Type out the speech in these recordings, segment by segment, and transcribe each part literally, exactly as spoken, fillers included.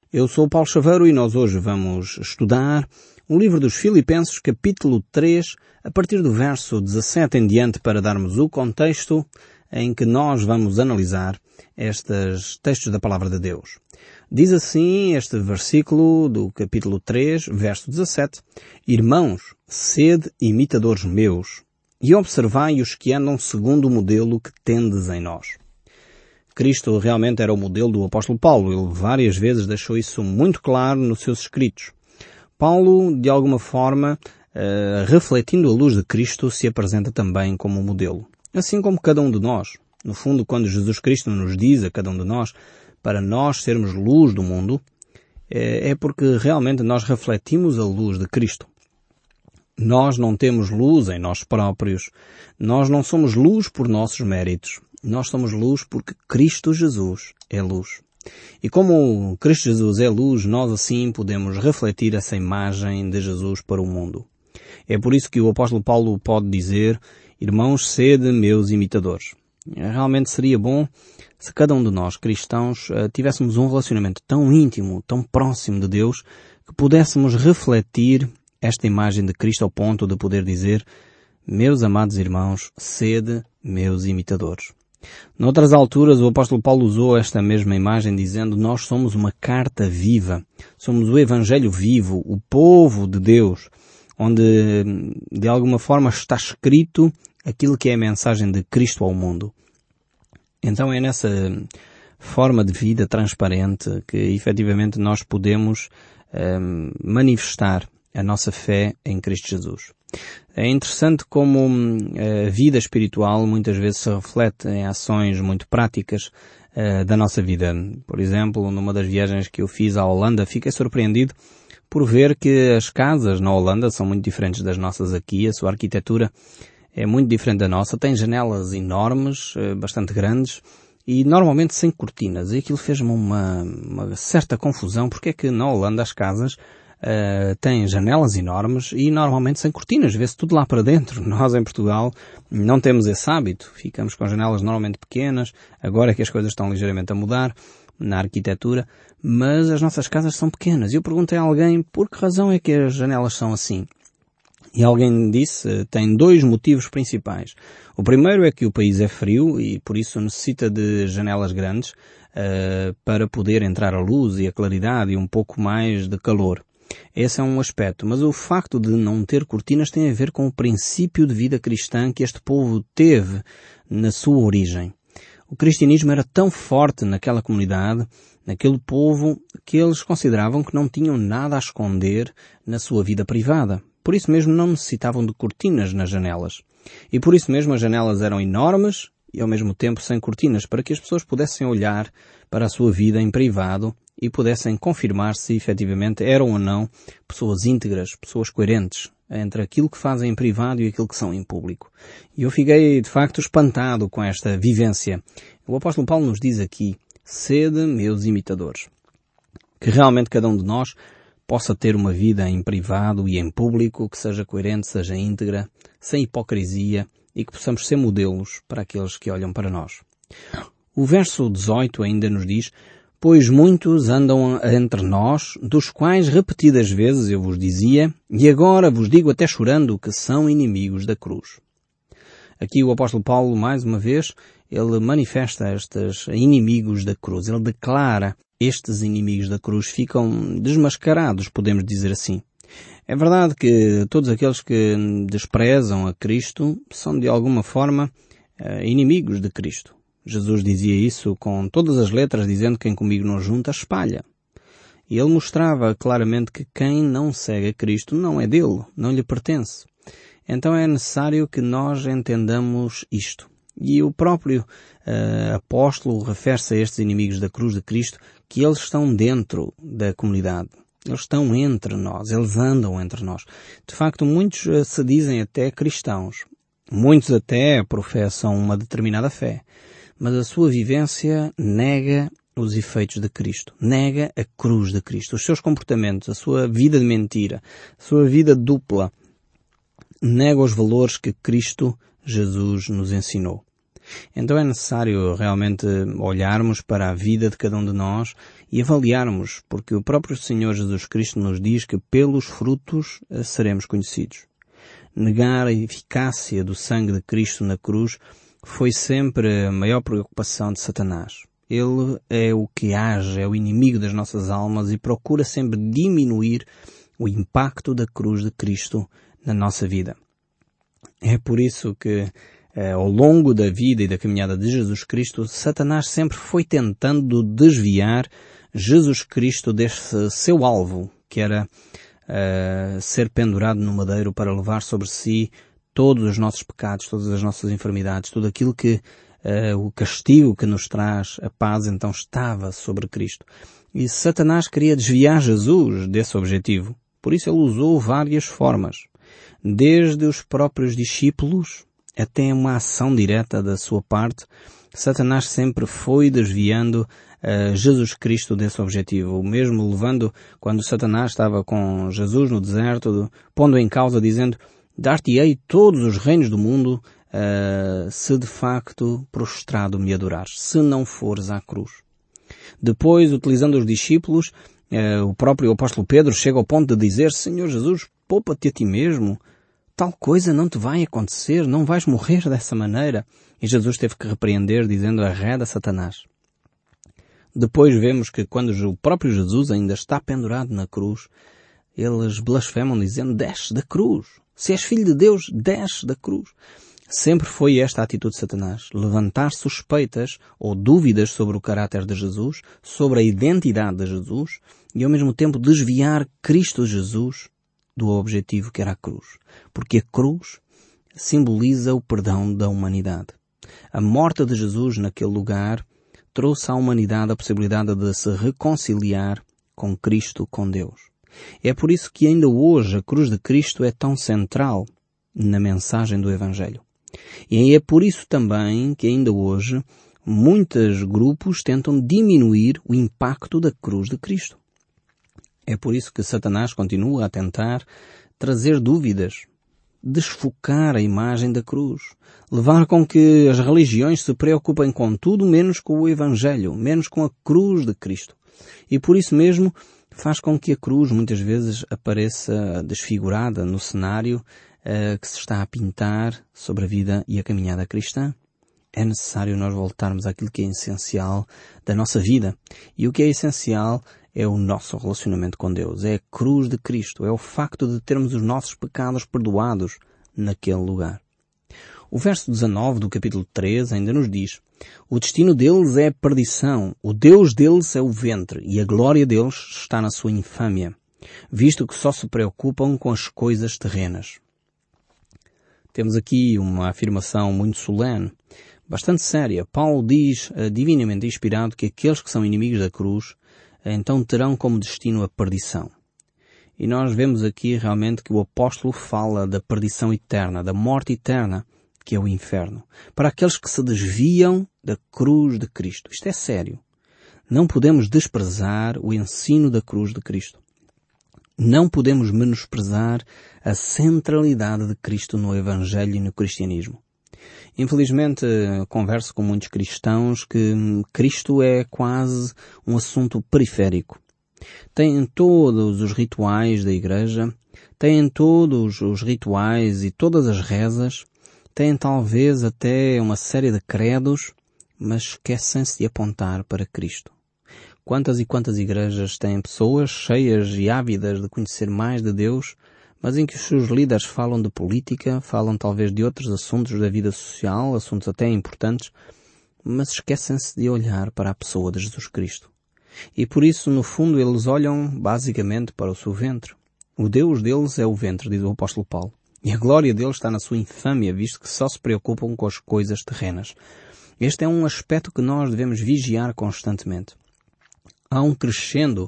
Eu sou o Paulo Chaveiro e nós hoje vamos estudar o livro dos Filipenses, capítulo três, a partir do verso dezassete em diante, para darmos o contexto em que nós vamos analisar estes textos da Palavra de Deus. Diz assim este versículo do capítulo três, verso dezassete: Irmãos, sede imitadores meus, e observai os que andam segundo o modelo que tendes em nós. Cristo realmente era o modelo do apóstolo Paulo. Ele várias vezes deixou isso muito claro nos seus escritos. Paulo, de alguma forma, uh, refletindo a luz de Cristo, se apresenta também como modelo. Assim como cada um de nós. No fundo, quando Jesus Cristo nos diz a cada um de nós para nós sermos luz do mundo, é porque realmente nós refletimos a luz de Cristo. Nós não temos luz em nós próprios. Nós não somos luz por nossos méritos. Nós somos luz porque Cristo Jesus é luz. E como Cristo Jesus é luz, nós assim podemos refletir essa imagem de Jesus para o mundo. É por isso que o apóstolo Paulo pode dizer: Irmãos, sede meus imitadores. Realmente seria bom se cada um de nós, cristãos, tivéssemos um relacionamento tão íntimo, tão próximo de Deus, que pudéssemos refletir esta imagem de Cristo ao ponto de poder dizer: Meus amados irmãos, sede meus imitadores. Noutras alturas, o apóstolo Paulo usou esta mesma imagem dizendo: nós somos uma carta viva, somos o Evangelho vivo, o povo de Deus, onde de alguma forma está escrito aquilo que é a mensagem de Cristo ao mundo. Então é nessa forma de vida transparente que efetivamente nós podemos um, manifestar a nossa fé em Cristo Jesus. É interessante como a vida espiritual muitas vezes se reflete em ações muito práticas uh, da nossa vida. Por exemplo, numa das viagens que eu fiz à Holanda, fiquei surpreendido por ver que as casas na Holanda são muito diferentes das nossas aqui. A sua arquitetura é muito diferente da nossa. Tem janelas enormes, uh, bastante grandes, e normalmente sem cortinas. E aquilo fez-me uma, uma certa confusão. Porque é que na Holanda as casas Uh, tem janelas enormes e normalmente sem cortinas, vê-se tudo lá para dentro. Nós em Portugal não temos esse hábito, ficamos com janelas normalmente pequenas. Agora é que as coisas estão ligeiramente a mudar na arquitetura, mas as nossas casas são pequenas. E eu perguntei a alguém por que razão é que as janelas são assim. E alguém disse: tem dois motivos principais. O primeiro é que o país é frio e por isso necessita de janelas grandes uh, para poder entrar a luz e a claridade e um pouco mais de calor. Esse é um aspecto, mas o facto de não ter cortinas tem a ver com o princípio de vida cristã que este povo teve na sua origem. O cristianismo era tão forte naquela comunidade, naquele povo, que eles consideravam que não tinham nada a esconder na sua vida privada. Por isso mesmo não necessitavam de cortinas nas janelas. E por isso mesmo as janelas eram enormes e ao mesmo tempo sem cortinas, para que as pessoas pudessem olhar para a sua vida em privado e pudessem confirmar se efetivamente eram ou não pessoas íntegras, pessoas coerentes entre aquilo que fazem em privado e aquilo que são em público. E eu fiquei de facto espantado com esta vivência. O apóstolo Paulo nos diz aqui: sede meus imitadores. Que realmente cada um de nós possa ter uma vida em privado e em público que seja coerente, seja íntegra, sem hipocrisia, e que possamos ser modelos para aqueles que olham para nós. O verso dezoito ainda nos diz: Pois muitos andam entre nós, dos quais repetidas vezes eu vos dizia, e agora vos digo até chorando, que são inimigos da cruz. Aqui o apóstolo Paulo, mais uma vez, ele manifesta estes inimigos da cruz. Ele declara: estes inimigos da cruz ficam desmascarados, podemos dizer assim. É verdade que todos aqueles que desprezam a Cristo são de alguma forma inimigos de Cristo. Jesus dizia isso com todas as letras, dizendo: quem comigo não junta, espalha. E ele mostrava claramente que quem não segue a Cristo não é dele, não lhe pertence. Então é necessário que nós entendamos isto. E o próprio uh, apóstolo refere-se a estes inimigos da cruz de Cristo, que eles estão dentro da comunidade. Eles estão entre nós, eles andam entre nós. De facto, muitos uh, se dizem até cristãos. Muitos até professam uma determinada fé. Mas a sua vivência nega os efeitos de Cristo. Nega a cruz de Cristo. Os seus comportamentos, a sua vida de mentira, a sua vida dupla, nega os valores que Cristo Jesus nos ensinou. Então é necessário realmente olharmos para a vida de cada um de nós e avaliarmos, porque o próprio Senhor Jesus Cristo nos diz que pelos frutos seremos conhecidos. Negar a eficácia do sangue de Cristo na cruz foi sempre a maior preocupação de Satanás. Ele é o que age, é o inimigo das nossas almas e procura sempre diminuir o impacto da cruz de Cristo na nossa vida. É por isso que, eh, ao longo da vida e da caminhada de Jesus Cristo, Satanás sempre foi tentando desviar Jesus Cristo desse seu alvo, que era uh, ser pendurado no madeiro para levar sobre si todos os nossos pecados, todas as nossas enfermidades, tudo aquilo que uh, o castigo que nos traz a paz, então estava sobre Cristo. E Satanás queria desviar Jesus desse objetivo. Por isso ele usou várias formas. Desde os próprios discípulos até uma ação direta da sua parte, Satanás sempre foi desviando uh, Jesus Cristo desse objetivo. Mesmo levando, quando Satanás estava com Jesus no deserto, pondo em causa, dizendo: dar-te-ei todos os reinos do mundo, uh, se de facto prostrado me adorares, se não fores à cruz. Depois, utilizando os discípulos, uh, o próprio apóstolo Pedro chega ao ponto de dizer: Senhor Jesus, poupa-te a ti mesmo. Tal coisa não te vai acontecer, não vais morrer dessa maneira. E Jesus teve que repreender, dizendo: arreda Satanás. Depois vemos que quando o próprio Jesus ainda está pendurado na cruz, eles blasfemam dizendo: desce da cruz. Se és filho de Deus, desce da cruz. Sempre foi esta a atitude de Satanás: levantar suspeitas ou dúvidas sobre o caráter de Jesus, sobre a identidade de Jesus e ao mesmo tempo desviar Cristo Jesus do objetivo que era a cruz. Porque a cruz simboliza o perdão da humanidade. A morte de Jesus naquele lugar trouxe à humanidade a possibilidade de se reconciliar com Cristo, com Deus. É por isso que ainda hoje a cruz de Cristo é tão central na mensagem do Evangelho. E é por isso também que ainda hoje muitos grupos tentam diminuir o impacto da cruz de Cristo. É por isso que Satanás continua a tentar trazer dúvidas, desfocar a imagem da cruz, levar com que as religiões se preocupem com tudo menos com o Evangelho, menos com a cruz de Cristo. E por isso mesmo faz com que a cruz muitas vezes apareça desfigurada no cenário uh, que se está a pintar sobre a vida e a caminhada cristã. É necessário nós voltarmos àquilo que é essencial da nossa vida. E o que é essencial é o nosso relacionamento com Deus. É a cruz de Cristo. É o facto de termos os nossos pecados perdoados naquele lugar. O verso dezanove do capítulo três ainda nos diz: o destino deles é a perdição, o Deus deles é o ventre, e a glória deles está na sua infâmia, visto que só se preocupam com as coisas terrenas. Temos aqui uma afirmação muito solene, bastante séria. Paulo diz, divinamente inspirado, que aqueles que são inimigos da cruz então terão como destino a perdição. E nós vemos aqui realmente que o apóstolo fala da perdição eterna, da morte eterna, que é o inferno, para aqueles que se desviam da cruz de Cristo. Isto é sério. Não podemos desprezar o ensino da cruz de Cristo. Não podemos menosprezar a centralidade de Cristo no Evangelho e no cristianismo. Infelizmente, converso com muitos cristãos que Cristo é quase um assunto periférico. Têm todos os rituais da igreja, têm todos os rituais e todas as rezas, têm talvez até uma série de credos, mas esquecem-se de apontar para Cristo. Quantas e quantas igrejas têm pessoas cheias e ávidas de conhecer mais de Deus, mas em que os seus líderes falam de política, falam talvez de outros assuntos da vida social, assuntos até importantes, mas esquecem-se de olhar para a pessoa de Jesus Cristo. E por isso, no fundo, eles olham basicamente para o seu ventre. O Deus deles é o ventre, diz o apóstolo Paulo. E a glória deles está na sua infâmia, visto que só se preocupam com as coisas terrenas. Este é um aspecto que nós devemos vigiar constantemente. Há um crescendo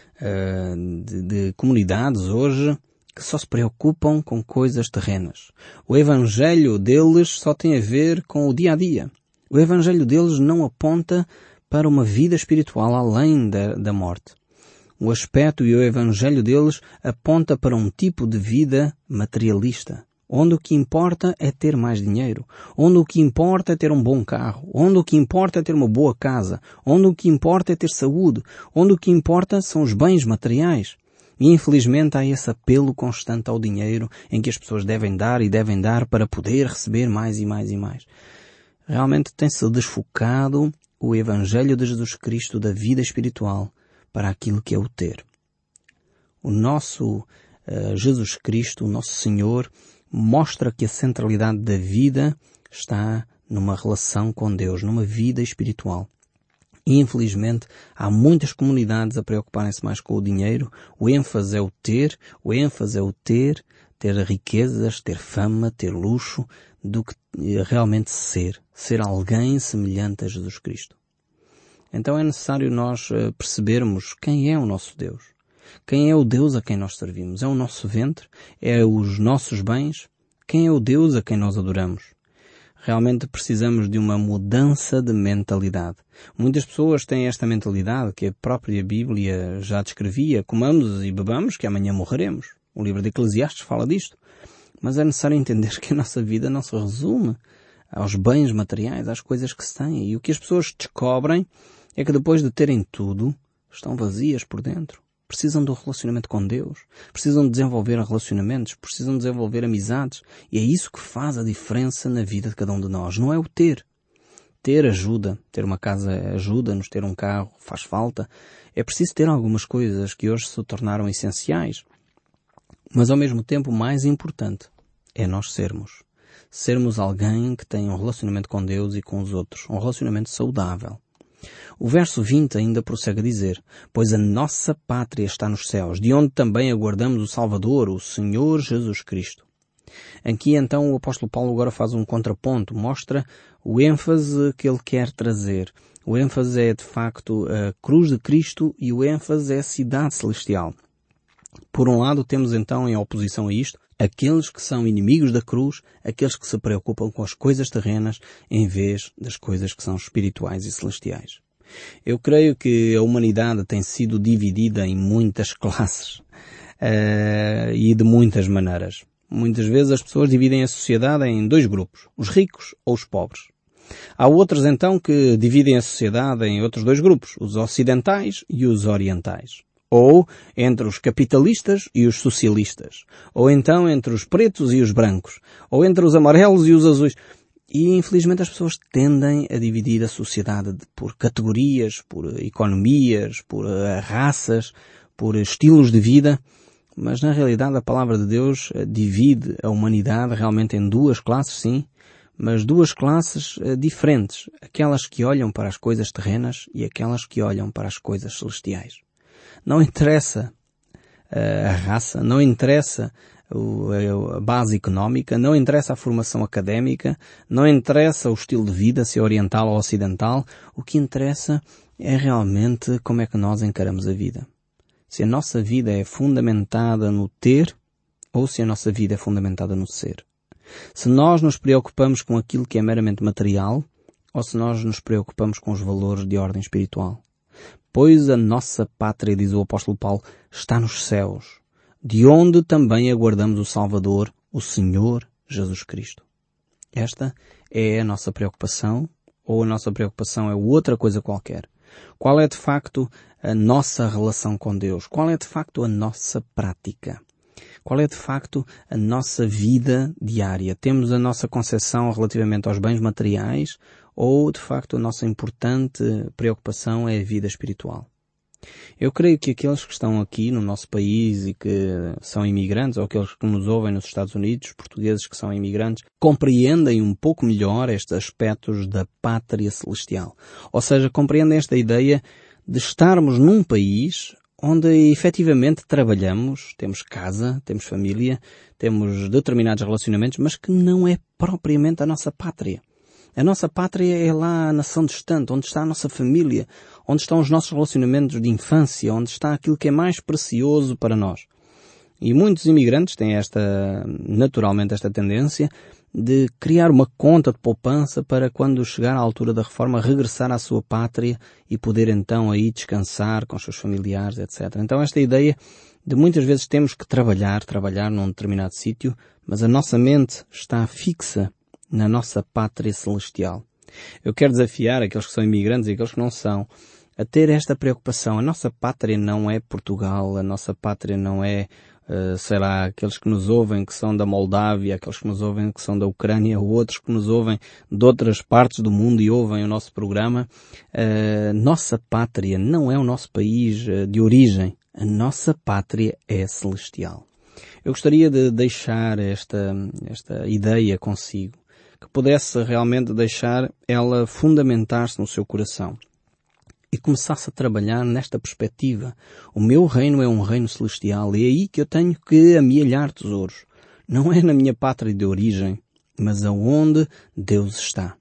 uh, de, de comunidades hoje que só se preocupam com coisas terrenas. O Evangelho deles só tem a ver com o dia-a-dia. O Evangelho deles não aponta para uma vida espiritual além da, da morte. O aspecto e o Evangelho deles aponta para um tipo de vida materialista, onde o que importa é ter mais dinheiro, onde o que importa é ter um bom carro, onde o que importa é ter uma boa casa, onde o que importa é ter saúde, onde o que importa são os bens materiais. E infelizmente há esse apelo constante ao dinheiro em que as pessoas devem dar e devem dar para poder receber mais e mais e mais. Realmente tem-se desfocado o Evangelho de Jesus Cristo da vida espiritual para aquilo que é o ter. O nosso uh, Jesus Cristo, o nosso Senhor, mostra que a centralidade da vida está numa relação com Deus, numa vida espiritual. E, infelizmente, há muitas comunidades a preocuparem-se mais com o dinheiro. O ênfase é o ter, o ênfase é o ter, ter riquezas, ter fama, ter luxo, do que realmente ser, ser alguém semelhante a Jesus Cristo. Então é necessário nós percebermos quem é o nosso Deus. Quem é o Deus a quem nós servimos? É o nosso ventre? É os nossos bens? Quem é o Deus a quem nós adoramos? Realmente precisamos de uma mudança de mentalidade. Muitas pessoas têm esta mentalidade que a própria Bíblia já descrevia. Comamos e bebamos que amanhã morreremos. O livro de Eclesiastes fala disto. Mas é necessário entender que a nossa vida não se resume aos bens materiais, às coisas que se têm. E o que as pessoas descobrem é que depois de terem tudo, estão vazias por dentro. Precisam do relacionamento com Deus, precisam desenvolver relacionamentos, precisam desenvolver amizades. E é isso que faz a diferença na vida de cada um de nós. Não é o ter. Ter ajuda. Ter uma casa ajuda-nos, ter um carro faz falta. É preciso ter algumas coisas que hoje se tornaram essenciais. Mas ao mesmo tempo o mais importante é nós sermos. Sermos alguém que tem um relacionamento com Deus e com os outros. Um relacionamento saudável. O verso vinte ainda prossegue a dizer: pois a nossa pátria está nos céus, de onde também aguardamos o Salvador, o Senhor Jesus Cristo. Aqui então o apóstolo Paulo agora faz um contraponto, mostra o ênfase que ele quer trazer. O ênfase é de facto a cruz de Cristo e o ênfase é a cidade celestial. Por um lado temos então em oposição a isto aqueles que são inimigos da cruz, aqueles que se preocupam com as coisas terrenas em vez das coisas que são espirituais e celestiais. Eu creio que a humanidade tem sido dividida em muitas classes uh, e de muitas maneiras. Muitas vezes as pessoas dividem a sociedade em dois grupos, os ricos ou os pobres. Há outros então que dividem a sociedade em outros dois grupos, os ocidentais e os orientais. Ou entre os capitalistas e os socialistas. Ou então entre os pretos e os brancos. Ou entre os amarelos e os azuis. E infelizmente as pessoas tendem a dividir a sociedade por categorias, por economias, por raças, por estilos de vida. Mas na realidade a palavra de Deus divide a humanidade realmente em duas classes, sim. Mas duas classes diferentes. Aquelas que olham para as coisas terrenas e aquelas que olham para as coisas celestiais. Não interessa uh, a raça, não interessa o, a base económica, não interessa a formação académica, não interessa o estilo de vida, se é oriental ou ocidental. O que interessa é realmente como é que nós encaramos a vida. Se a nossa vida é fundamentada no ter ou se a nossa vida é fundamentada no ser. Se nós nos preocupamos com aquilo que é meramente material ou se nós nos preocupamos com os valores de ordem espiritual. Pois a nossa pátria, diz o apóstolo Paulo, está nos céus, de onde também aguardamos o Salvador, o Senhor Jesus Cristo. Esta é a nossa preocupação, ou a nossa preocupação é outra coisa qualquer. Qual é de facto a nossa relação com Deus? Qual é de facto a nossa prática? Qual é de facto a nossa vida diária? Temos a nossa concepção relativamente aos bens materiais ou de facto a nossa importante preocupação é a vida espiritual? Eu creio que aqueles que estão aqui no nosso país e que são imigrantes, ou aqueles que nos ouvem nos Estados Unidos, portugueses que são imigrantes, compreendem um pouco melhor estes aspectos da pátria celestial. Ou seja, compreendem esta ideia de estarmos num país onde efetivamente trabalhamos, temos casa, temos família, temos determinados relacionamentos, mas que não é propriamente a nossa pátria. A nossa pátria é lá a nação distante, onde está a nossa família, onde estão os nossos relacionamentos de infância, onde está aquilo que é mais precioso para nós. E muitos imigrantes têm esta, naturalmente esta tendência de criar uma conta de poupança para quando chegar à altura da reforma regressar à sua pátria e poder então aí descansar com os seus familiares, etcétera. Então esta ideia de muitas vezes temos que trabalhar, trabalhar num determinado sítio, mas a nossa mente está fixa na nossa pátria celestial. Eu quero desafiar aqueles que são imigrantes e aqueles que não são a ter esta preocupação. A nossa pátria não é Portugal, a nossa pátria não é, uh, sei lá, aqueles que nos ouvem que são da Moldávia, aqueles que nos ouvem que são da Ucrânia, ou outros que nos ouvem de outras partes do mundo e ouvem o nosso programa. Uh, nossa pátria não é o nosso país uh, de origem. A nossa pátria é celestial. Eu gostaria de deixar esta, esta ideia consigo, que pudesse realmente deixar ela fundamentar-se no seu coração e começasse a trabalhar nesta perspectiva. O meu reino é um reino celestial e é aí que eu tenho que amealhar tesouros. Não é na minha pátria de origem, mas aonde Deus está.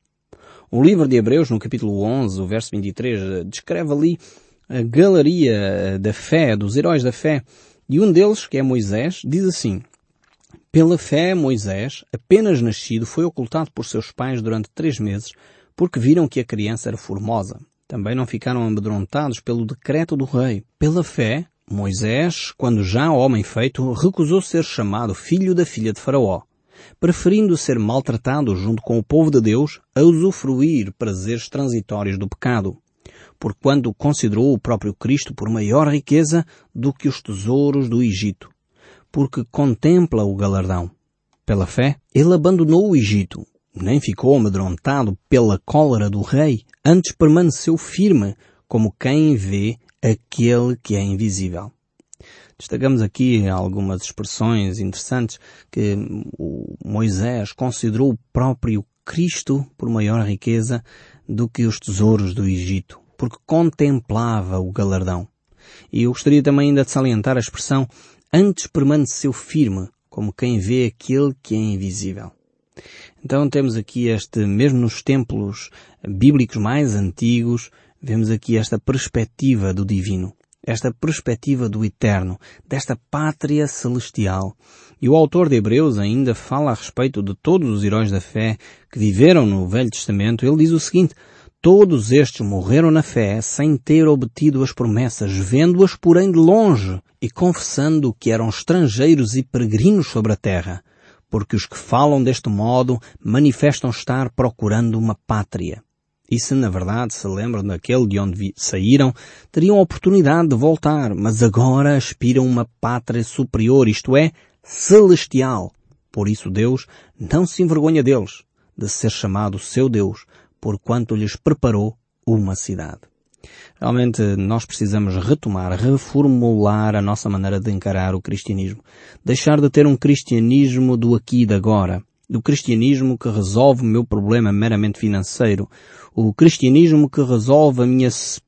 O livro de Hebreus, no capítulo onze, o verso vinte e três, descreve ali a galeria da fé, dos heróis da fé, e um deles, que é Moisés, diz assim: pela fé, Moisés, apenas nascido, foi ocultado por seus pais durante três meses, porque viram que a criança era formosa. Também não ficaram amedrontados pelo decreto do rei. Pela fé, Moisés, quando já homem feito, recusou ser chamado filho da filha de Faraó, preferindo ser maltratado junto com o povo de Deus a usufruir prazeres transitórios do pecado, porquanto considerou o próprio Cristo por maior riqueza do que os tesouros do Egito, porque contempla o galardão. Pela fé, ele abandonou o Egito, nem ficou amedrontado pela cólera do rei, antes permaneceu firme, como quem vê aquele que é invisível. Destacamos aqui algumas expressões interessantes que o Moisés considerou o próprio Cristo por maior riqueza do que os tesouros do Egito, porque contemplava o galardão. E eu gostaria também ainda de salientar a expressão antes permaneceu firme, como quem vê aquele que é invisível. Então temos aqui este, mesmo nos templos bíblicos mais antigos, vemos aqui esta perspectiva do divino, esta perspectiva do eterno, desta pátria celestial. E o autor de Hebreus ainda fala a respeito de todos os heróis da fé que viveram no Velho Testamento. Ele diz o seguinte: todos estes morreram na fé sem ter obtido as promessas, vendo-as porém de longe e confessando que eram estrangeiros e peregrinos sobre a terra, porque os que falam deste modo manifestam estar procurando uma pátria. E se na verdade se lembram daquele de onde saíram, teriam a oportunidade de voltar, mas agora aspiram uma pátria superior, isto é, celestial. Por isso Deus não se envergonha deles, de ser chamado seu Deus, porquanto lhes preparou uma cidade. Realmente nós precisamos retomar, reformular a nossa maneira de encarar o cristianismo. Deixar de ter um cristianismo do aqui e de agora. Do cristianismo que resolve o meu problema meramente financeiro. O cristianismo que resolve a minha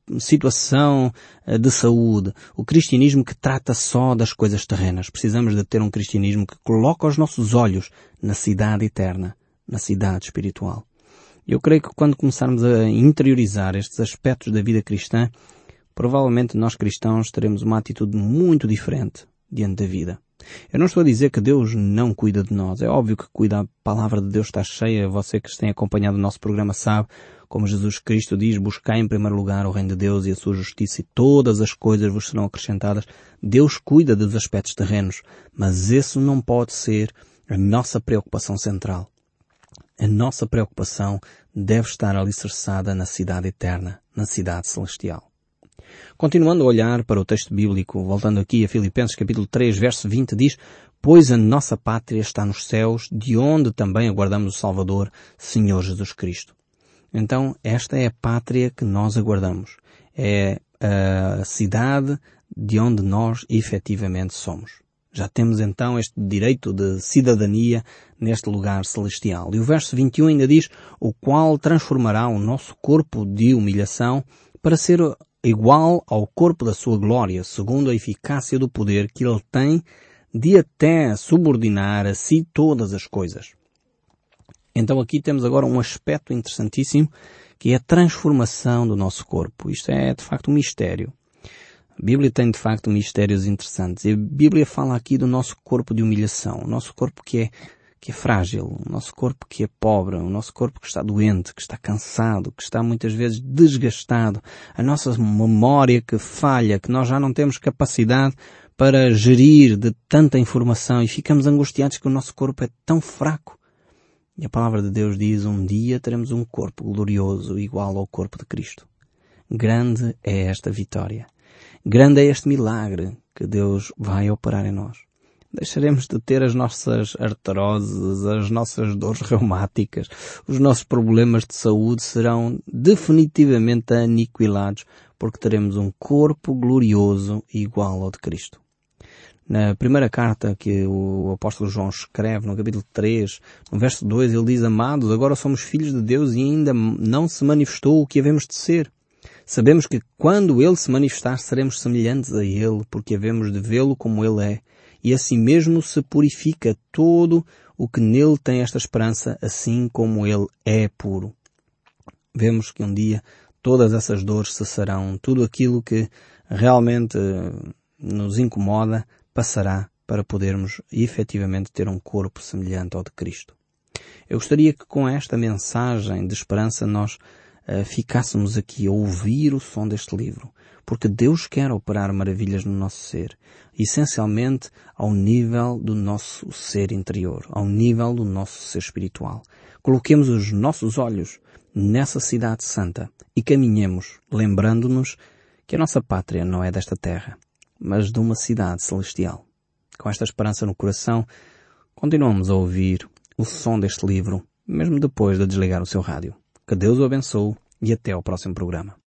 situação de saúde. O cristianismo que trata só das coisas terrenas. Precisamos de ter um cristianismo que coloca os nossos olhos na cidade eterna, na cidade espiritual. Eu creio que quando começarmos a interiorizar estes aspectos da vida cristã, provavelmente nós cristãos teremos uma atitude muito diferente diante da vida. Eu não estou a dizer que Deus não cuida de nós. É óbvio que cuida. A palavra de Deus está cheia. Você que tem acompanhado o nosso programa sabe, como Jesus Cristo diz, buscai em primeiro lugar o reino de Deus e a sua justiça e todas as coisas vos serão acrescentadas. Deus cuida dos aspectos terrenos, mas isso não pode ser a nossa preocupação central. A nossa preocupação deve estar alicerçada na cidade eterna, na cidade celestial. Continuando a olhar para o texto bíblico, voltando aqui a Filipenses capítulo três, verso vinte, diz: pois a nossa pátria está nos céus, de onde também aguardamos o Salvador, Senhor Jesus Cristo. Então, esta é a pátria que nós aguardamos. É a cidade de onde nós efetivamente somos. Já temos então este direito de cidadania neste lugar celestial. E o verso vinte e um ainda diz: o qual transformará o nosso corpo de humilhação para ser igual ao corpo da sua glória, segundo a eficácia do poder que ele tem de até subordinar a si todas as coisas. Então aqui temos agora um aspecto interessantíssimo, que é a transformação do nosso corpo. Isto é de facto um mistério. A Bíblia tem de facto mistérios interessantes. E a Bíblia fala aqui do nosso corpo de humilhação. O nosso corpo que é, que é frágil, o nosso corpo que é pobre, o nosso corpo que está doente, que está cansado, que está muitas vezes desgastado, a nossa memória que falha, que nós já não temos capacidade para gerir de tanta informação e ficamos angustiados que o nosso corpo é tão fraco. E a palavra de Deus diz, um dia teremos um corpo glorioso igual ao corpo de Cristo. Grande é esta vitória. Grande é este milagre que Deus vai operar em nós. Deixaremos de ter as nossas artroses, as nossas dores reumáticas, os nossos problemas de saúde serão definitivamente aniquilados porque teremos um corpo glorioso igual ao de Cristo. Na primeira carta que o apóstolo João escreve, no capítulo três, no verso dois, ele diz, amados, agora somos filhos de Deus e ainda não se manifestou o que havemos de ser. Sabemos que quando Ele se manifestar seremos semelhantes a Ele, porque havemos de vê-lo como Ele é. E assim mesmo se purifica todo o que nele tem esta esperança, assim como ele é puro. Vemos que um dia todas essas dores cessarão, tudo aquilo que realmente nos incomoda passará para podermos efetivamente ter um corpo semelhante ao de Cristo. Eu gostaria que com esta mensagem de esperança nós uh, ficássemos aqui a ouvir o som deste livro, porque Deus quer operar maravilhas no nosso ser, essencialmente ao nível do nosso ser interior, ao nível do nosso ser espiritual. Coloquemos os nossos olhos nessa cidade santa e caminhemos, lembrando-nos que a nossa pátria não é desta terra, mas de uma cidade celestial. Com esta esperança no coração, continuamos a ouvir o som deste livro, mesmo depois de desligar o seu rádio. Que Deus o abençoe e até ao próximo programa.